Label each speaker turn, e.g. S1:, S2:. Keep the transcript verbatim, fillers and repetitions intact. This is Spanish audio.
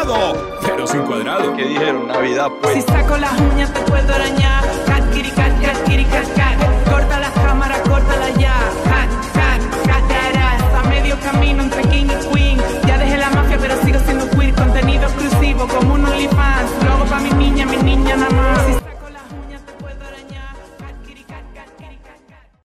S1: cuadrado, pero sin cuadrado.
S2: ¿Qué dijeron? Navidad, pues.
S3: Si saco las uñas te puedo arañar. Cat, kitty, cat, cat, kitty, cat, cat.